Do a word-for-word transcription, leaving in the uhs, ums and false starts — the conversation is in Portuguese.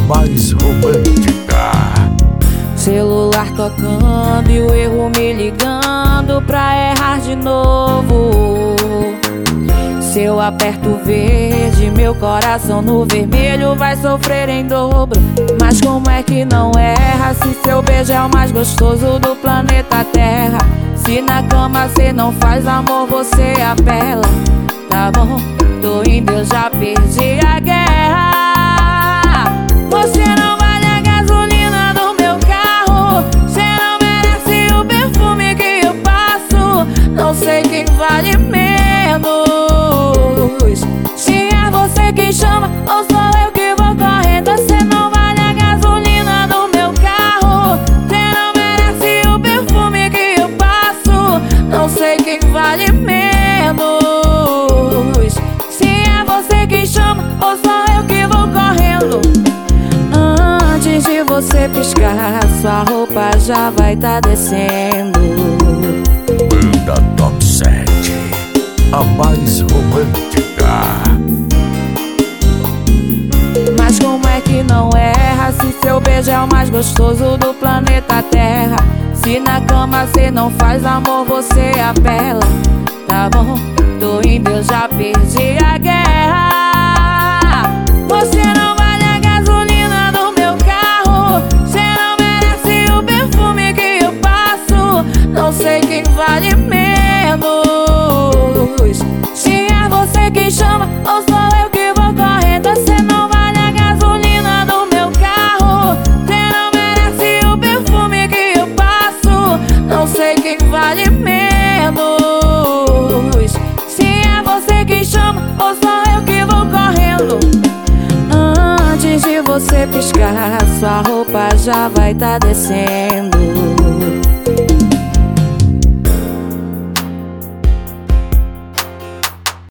mais romântica. Celular tocando e o erro me ligando pra errar de novo. Se eu aperto o verde, meu coração no vermelho vai sofrer em dobro. Mas como é que não erra se seu beijo é o mais gostoso do planeta Terra? Se na cama cê não faz amor, você apela. Tá bom, tô indo, eu já perdi a guerra. Você não vale a gasolina do meu carro. Cê não merece o perfume que eu passo. Não sei quem vale menos, se é você quem chama ou sou eu que vou correndo. Você não vale a gasolina do meu carro. Você não merece o perfume que eu passo. Não sei quem vale menos, se é você quem chama ou sou eu que vou correndo. Antes de você piscar, sua roupa já vai tá descendo. Banda Top sete, a mais romântica. Mas como é que não erra se seu beijo é o mais gostoso do planeta Terra? Se na cama cê não faz amor, você apela. Tá bom, tô indo, eu já perdi a guerra. Você não vale a gasolina do meu carro. Cê não merece o perfume que eu passo. Não sei quem vale menos, se é você quem chama ou sou eu que vou correndo. Você não vale a gasolina do meu carro. Você não merece o perfume que eu passo. Não sei quem vale menos, se é você quem chama ou sou eu que vou correndo. Antes de você piscar, sua roupa já vai tá descendo.